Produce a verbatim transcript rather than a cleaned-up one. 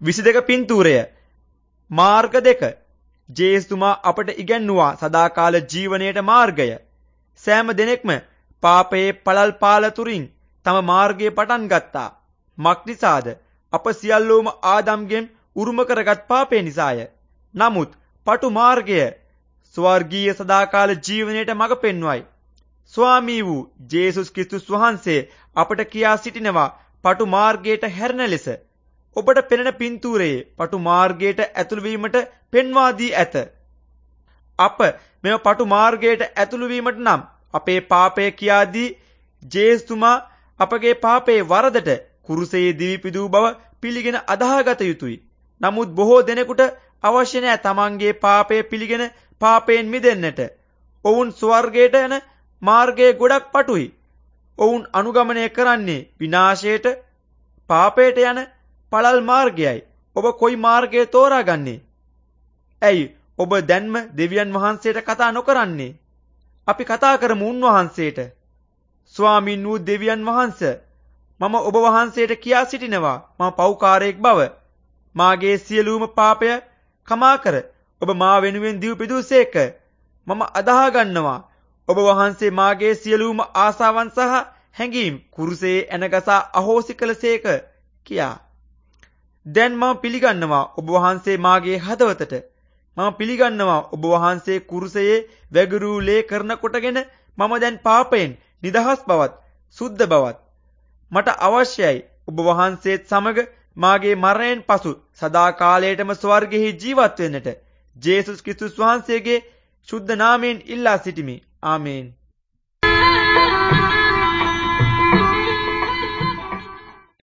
විසි දෙක පින්තූරය මාර්ග දෙක. ජේසුතුමා අපට ඉගැන්නුවා සදාකාල ජීවනයේට මාර්ගය. සෑම දෙනෙක්ම පාපයේ පළල් පාලතුරින් තම මාර්ගය පටන් ගත්තා. මක් නිසාද? අප සියල්ලෝම ආදම්ගෙන් උරුම කරගත් පාපය නිසාය. නමුත් පටු මාර්ගය ස්වර්ගීය සදාකාල ජීවනයේට මඟ පෙන්වයි. ස්වාමී වූ ජේසුස් ක්‍රිස්තුස් වහන්සේ අපට කියා සිටිනවා පටු මාර්ගයට හැරෙන ලෙස. ඔබට පෙනෙන පින්තූරයේ පටු මාර්ගයට ඇතුළු වීමට පෙන්වා දී ඇත. අප මෙම පටු මාර්ගයට ඇතුළු වීමට නම් අපේ පාපය කියා දී ජේසුතුමා අපගේ පාපයේ වරදට කුරුසයේ දිවි පිදූ බව පිළිගෙන අදාහගත යුතුයි. නමුත් බොහෝ දෙනෙකුට අවශ්‍ය නැහැ තමන්ගේ පාපය පිළිගෙන පාපයෙන් මිදෙන්නට. ඔවුන් ස්වර්ගයට යන මාර්ගයේ ගොඩක් පටුයි. ඔවුන් අනුගමනය කරන්නේ විනාශයට, පාපයට යන පළල් මාර්ගයයි. ඔබ කොයි මාර්ගය තෝරාගන්නේ? ඇයි ඔබ දැන්ම දෙවියන් වහන්සේට කතා නොකරන්නේ? අපි කතා කරමු උන්වහන්සේට. ස්වාමින් වූ දෙවියන් වහන්සේ, මම ඔබ වහන්සේට කියා සිටිනවා මම පව්කාරයෙක් බව. මාගේ සියලුම පාපය කමා කර ඔබ මා වෙනුවෙන් දිව් පිදූසේක. මම අදාහ ගන්නවා ඔබ වහන්සේ මාගේ සියලුම ආසාවන් සහ හැඟීම් කුරුසේ එනගසා අහෝසි කළසේක කියා. දැන් මම පිළිගන්නවා ඔබ වහන්සේ මාගේ හදවතට. මම පිළිගන්නවා ඔබ වහන්සේ කුරුසයේ වැගිරූ ලේ කරන කොටගෙන මම දැන් පාපයෙන් නිදහස් බවත් සුද්ධ බවත්. මට අවශ්‍යයි ඔබ වහන්සේත් සමග මාගේ මරණයෙන් පසු සදා කාලයටම ස්වර්ගයේ ජීවත් වෙන්නට. ජේසුස් ක්‍රිස්තුස් වහන්සේගේ ශුද්ධ නාමයෙන් ඉල්ලා සිටිමි. ආමේන්.